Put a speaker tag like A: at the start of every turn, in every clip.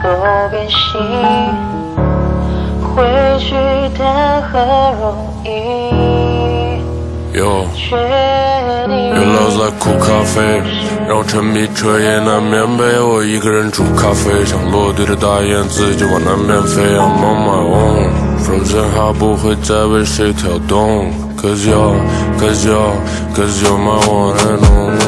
A: 都变形，回去谈何容易。
B: Yo loves like 苦咖啡，让我沉迷彻夜难眠，被我一个人煮咖啡，像落地的大雁，自己往南边飞。I'm on my own， Frozen heart 不会再被谁挑动 ，Cause you're my one and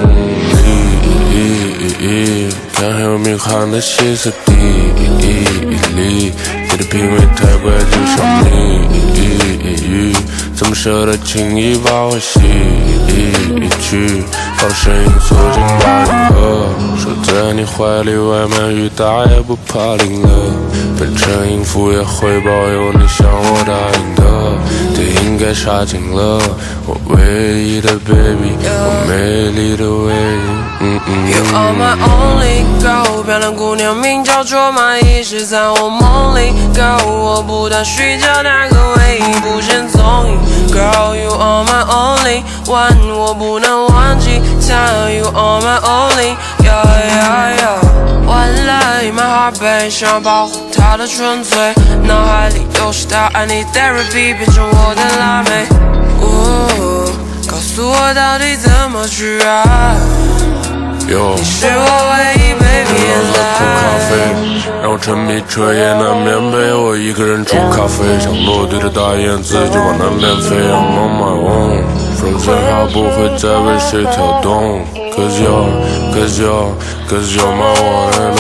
B: only。Can't help me 喊的歇斯底里，你的品味太怪，就像谜语，怎么舍得轻易把我洗去？把声音缩进大银河，守在你怀里，外面雨大也不怕淋了，变成音符也会保佑你像我答应的，这应该杀进了我唯一的 baby， 我美丽的唯一。
C: You are my only girl， 漂亮姑娘名叫卓玛，一直在我梦里 girl， 我不断寻找那个唯一不见踪影 girl， You are my only one， 我不能忘记她 You are my only one life my heart beat， 想保护她的纯粹，脑海里都是她爱你 therapy， 变成我的辣妹。告诉我到底怎么去爱，你是我唯一 baby and life。
B: 苦咖啡，让我沉迷彻夜难眠，被我一个人煮咖啡，像落地的大雁，自己往南边飞。I'm on my own， Frozen heart 不会再被谁挑动 ，Cause you're my one and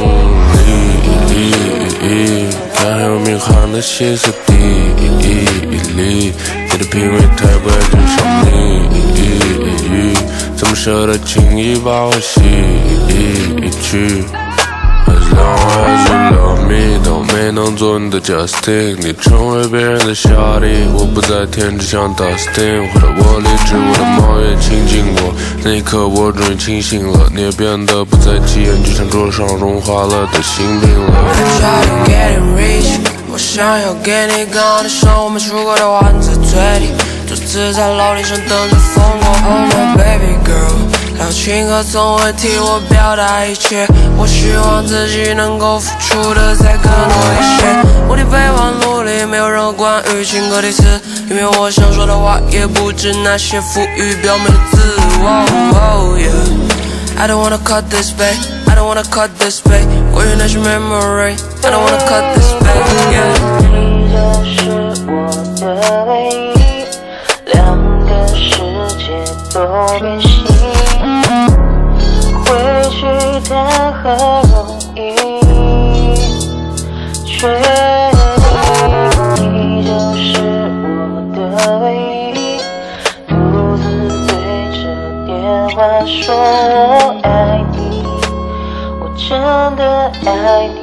B: only。Can't help me 喊的歇斯底里，你的品味太怪，就像谜语，怎么舍得轻易把我洗去 ？As long as you love me， 都没能做你的 Justin， 你成为别人的小弟，我不再天真像 Dustin， 后来我理智，我的猫也亲近过，那一刻我终于清醒了，你也变得不再起眼，就像桌上融化了的心病了。
C: 我想要给你刚好的伤，我们说过的话在嘴里，独自在楼梯上等着风过。Oh my baby girl， 聊情歌总会替我表达一切，我希望自己能够付出的再更多一些。我的备忘录里没有任何关于情歌的词，因为我想说的话也不止那些浮于表面的字。Oh yeah，I don't wanna cut this bait， I don't wanna cut this bait， 关于那些 memory， I don't wanna cut this bait。Yeah，
A: 你就是我的唯一，两个世界都变形，回去谈何容易？确定你就是我的唯一，独自对着电话说我爱你，我真的爱你。